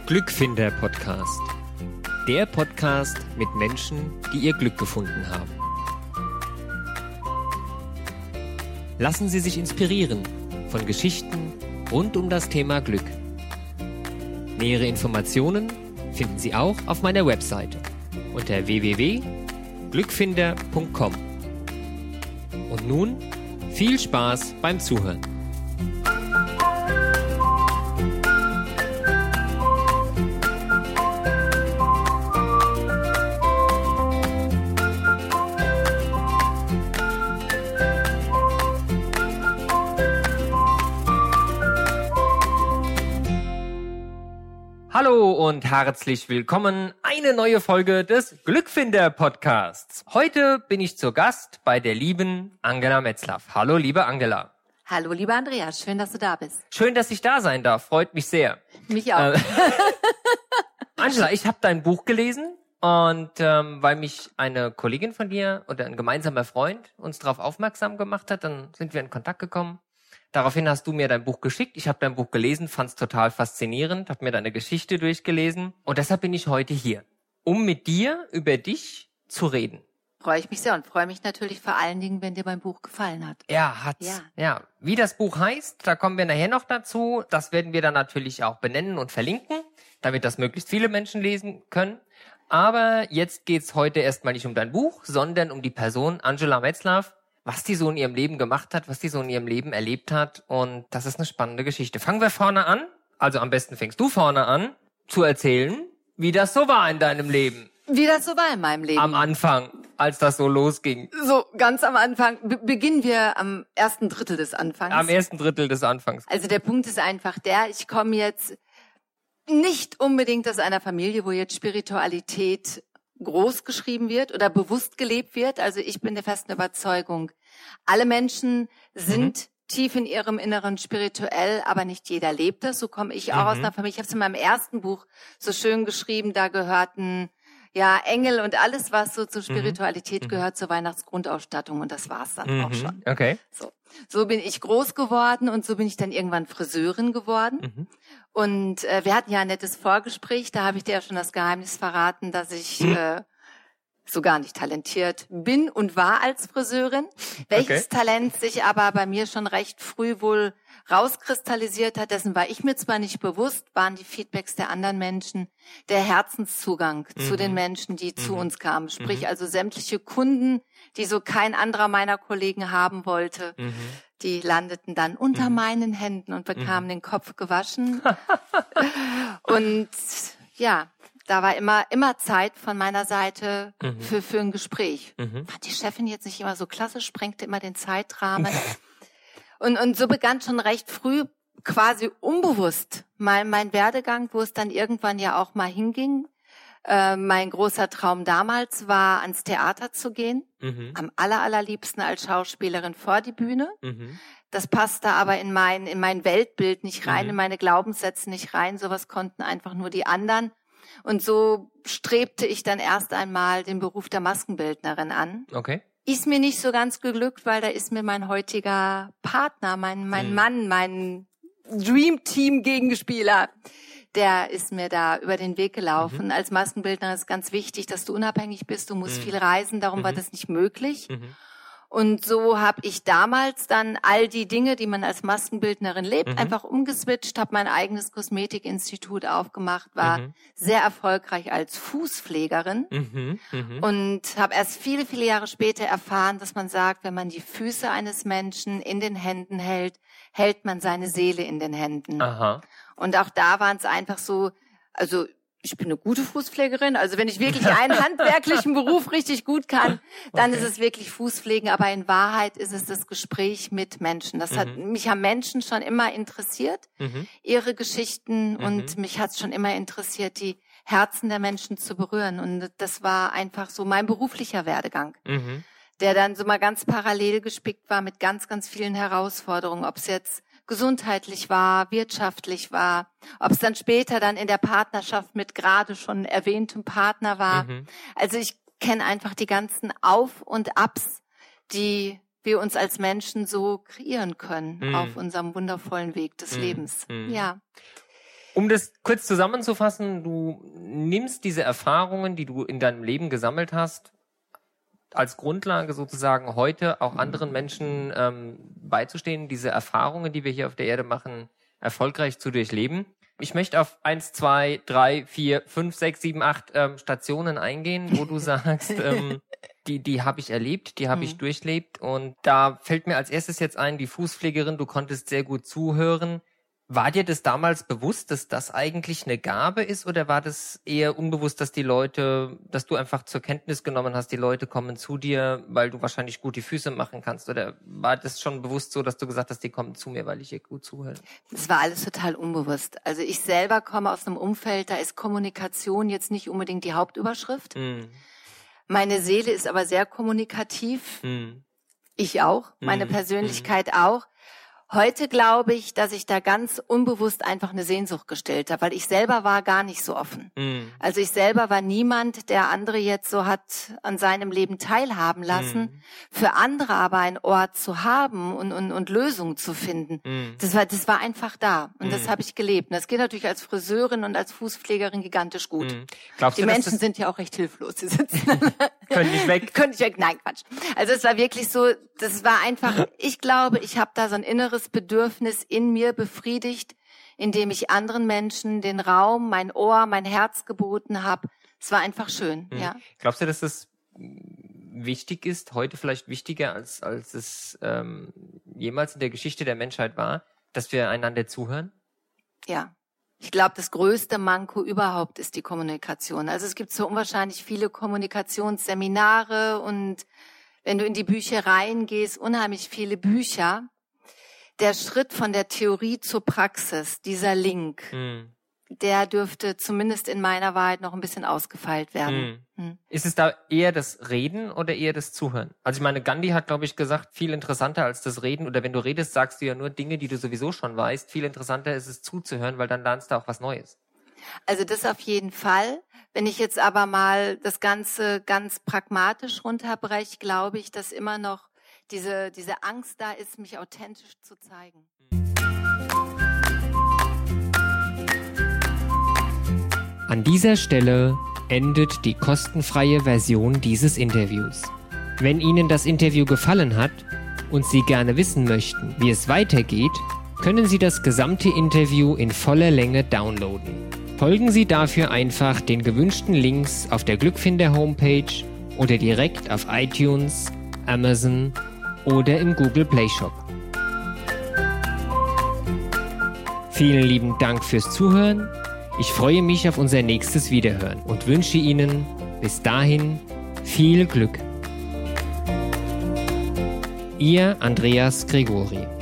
Glückfinder-Podcast. Der Podcast mit Menschen, die ihr Glück gefunden haben. Lassen Sie sich inspirieren von Geschichten rund um das Thema Glück. Nähere Informationen finden Sie auch auf meiner Webseite unter www.glückfinder.com. Und nun viel Spaß beim Zuhören. Hallo und herzlich willkommen. Eine neue Folge des Glückfinder-Podcasts. Heute bin ich zu Gast bei der lieben Angela Metzlaff. Hallo, liebe Angela. Hallo, lieber Andreas. Schön, dass du da bist. Schön, dass ich da sein darf. Freut mich sehr. Mich auch. Angela, ich habe dein Buch gelesen und weil mich eine Kollegin von dir oder ein gemeinsamer Freund uns darauf aufmerksam gemacht hat, dann sind wir in Kontakt gekommen. Daraufhin hast du mir dein Buch geschickt. Ich habe dein Buch gelesen, fand es total faszinierend, habe mir deine Geschichte durchgelesen. Und deshalb bin ich heute hier, um mit dir über dich zu reden. Freue ich mich sehr und freue mich natürlich vor allen Dingen, wenn dir mein Buch gefallen hat. Ja, hat's. Ja. Wie das Buch heißt, da kommen wir nachher noch dazu. Das werden wir dann natürlich auch benennen und verlinken, damit das möglichst viele Menschen lesen können. Aber jetzt geht's heute erstmal nicht um dein Buch, sondern um die Person Angela Metzlaff, was die so in ihrem Leben gemacht hat, was die so in ihrem Leben erlebt hat. Und das ist eine spannende Geschichte. Fangen wir vorne an, also am besten fängst du vorne an, zu erzählen, wie das so war in deinem Leben. Wie das so war in meinem Leben. Am Anfang, als das so losging. So, ganz am Anfang. Beginnen wir am ersten Drittel des Anfangs. Am ersten Drittel des Anfangs. Also der Punkt ist einfach der, ich komme jetzt nicht unbedingt aus einer Familie, wo jetzt Spiritualität groß geschrieben wird oder bewusst gelebt wird. Also ich bin der festen Überzeugung, alle Menschen sind tief in ihrem Inneren spirituell, aber nicht jeder lebt das. So komme ich auch aus einer Familie. Ich habe es in meinem ersten Buch so schön geschrieben, da gehörten Engel und alles, was so zur Spiritualität gehört, zur Weihnachtsgrundausstattung, und das war's dann auch schon. Okay. So bin ich groß geworden und so bin ich dann irgendwann Friseurin geworden. Und wir hatten ja ein nettes Vorgespräch, da habe ich dir ja schon das Geheimnis verraten, dass ich so gar nicht talentiert bin und war als Friseurin. Welches Talent sich aber bei mir schon recht früh wohl rauskristallisiert hat, dessen war ich mir zwar nicht bewusst, waren die Feedbacks der anderen Menschen, der Herzenszugang zu den Menschen, die zu uns kamen. Sprich also sämtliche Kunden, die so kein anderer meiner Kollegen haben wollte, die landeten dann unter meinen Händen und bekamen den Kopf gewaschen. Und ja, da war immer Zeit von meiner Seite für ein Gespräch. Fand die Chefin jetzt nicht immer so klasse, sprengte immer den Zeitrahmen. Und so begann schon recht früh quasi unbewusst mein Werdegang, wo es dann irgendwann ja auch mal hinging. Mein großer Traum damals war, ans Theater zu gehen. Am allerliebsten als Schauspielerin vor die Bühne. Das passte aber in mein Weltbild nicht rein, in meine Glaubenssätze nicht rein. Sowas konnten einfach nur die anderen. Und so strebte ich dann erst einmal den Beruf der Maskenbildnerin an. Okay. Ist mir nicht so ganz geglückt, weil da ist mir mein heutiger Partner, mein Mann, mein Dream-Team-Gegenspieler, der ist mir da über den Weg gelaufen. Als Maskenbildnerin ist ganz wichtig, dass du unabhängig bist. Du musst viel reisen, darum war das nicht möglich. Und so habe ich damals dann all die Dinge, die man als Maskenbildnerin lebt, einfach umgeswitcht, habe mein eigenes Kosmetikinstitut aufgemacht, war sehr erfolgreich als Fußpflegerin und habe erst viele, viele Jahre später erfahren, dass man sagt, wenn man die Füße eines Menschen in den Händen hält, hält man seine Seele in den Händen. Und auch da waren es einfach so, also ich bin eine gute Fußpflegerin, also wenn ich wirklich einen handwerklichen Beruf richtig gut kann, dann ist es wirklich Fußpflegen, aber in Wahrheit ist es das Gespräch mit Menschen. Mich haben Menschen schon immer interessiert, ihre Geschichten, und mich hat es schon immer interessiert, die Herzen der Menschen zu berühren, und das war einfach so mein beruflicher Werdegang, der dann so mal ganz parallel gespickt war mit ganz, ganz vielen Herausforderungen, ob es jetzt gesundheitlich war, wirtschaftlich war, ob es dann später dann in der Partnerschaft mit gerade schon erwähntem Partner war. Also ich kenne einfach die ganzen Auf- und Abs, die wir uns als Menschen so kreieren können auf unserem wundervollen Weg des Lebens. Ja. Um das kurz zusammenzufassen, du nimmst diese Erfahrungen, die du in deinem Leben gesammelt hast, als Grundlage sozusagen heute auch anderen Menschen beizustehen, diese Erfahrungen, die wir hier auf der Erde machen, erfolgreich zu durchleben. Ich möchte auf 1, 2, 3, 4, 5, 6, 7, 8 Stationen eingehen, wo du sagst, die habe ich erlebt, die habe ich durchlebt. Und da fällt mir als erstes jetzt ein, die Fußpflegerin, du konntest sehr gut zuhören. War dir das damals bewusst, dass das eigentlich eine Gabe ist, oder war das eher unbewusst, dass dass du einfach zur Kenntnis genommen hast, die Leute kommen zu dir, weil du wahrscheinlich gut die Füße machen kannst? Oder war das schon bewusst so, dass du gesagt hast, die kommen zu mir, weil ich ihr gut zuhöre? Das war alles total unbewusst. Also ich selber komme aus einem Umfeld, da ist Kommunikation jetzt nicht unbedingt die Hauptüberschrift. Meine Seele ist aber sehr kommunikativ. Ich auch, meine Persönlichkeit auch. Heute glaube ich, dass ich da ganz unbewusst einfach eine Sehnsucht gestellt habe, weil ich selber war gar nicht so offen. Also ich selber war niemand, der andere jetzt so hat an seinem Leben teilhaben lassen. Für andere aber einen Ort zu haben und Lösungen zu finden, das war einfach da. Und das habe ich gelebt. Und das geht natürlich als Friseurin und als Fußpflegerin gigantisch gut. Glaubst die du, Menschen sind ja auch recht hilflos. Sie sitzen können nicht weg. Können nicht weg. Nein, Quatsch. Also es war wirklich so, das war einfach, ich glaube, ich habe da so ein inneres Bedürfnis in mir befriedigt, indem ich anderen Menschen den Raum, mein Ohr, mein Herz geboten habe. Es war einfach schön, ja. Glaubst du, dass das wichtig ist, heute vielleicht wichtiger als es jemals in der Geschichte der Menschheit war, dass wir einander zuhören? Ja. Ich glaube, das größte Manko überhaupt ist die Kommunikation. Also es gibt so unwahrscheinlich viele Kommunikationsseminare und wenn du in die Büchereien gehst, unheimlich viele Bücher. Der Schritt von der Theorie zur Praxis, dieser Link, der dürfte zumindest in meiner Wahrheit noch ein bisschen ausgefeilt werden. Ist es da eher das Reden oder eher das Zuhören? Also ich meine, Gandhi hat, glaube ich, gesagt, viel interessanter als das Reden, oder wenn du redest, sagst du ja nur Dinge, die du sowieso schon weißt. Viel interessanter ist es zuzuhören, weil dann lernst du auch was Neues. Also das auf jeden Fall. Wenn ich jetzt aber mal das Ganze ganz pragmatisch runterbreche, glaube ich, dass immer noch diese Angst da ist, mich authentisch zu zeigen. An dieser Stelle endet die kostenfreie Version dieses Interviews. Wenn Ihnen das Interview gefallen hat und Sie gerne wissen möchten, wie es weitergeht, können Sie das gesamte Interview in voller Länge downloaden. Folgen Sie dafür einfach den gewünschten Links auf der Glückfinder Homepage oder direkt auf iTunes, Amazon oder im Google Play Shop. Vielen lieben Dank fürs Zuhören. Ich freue mich auf unser nächstes Wiederhören und wünsche Ihnen bis dahin viel Glück. Ihr Andreas Gregori.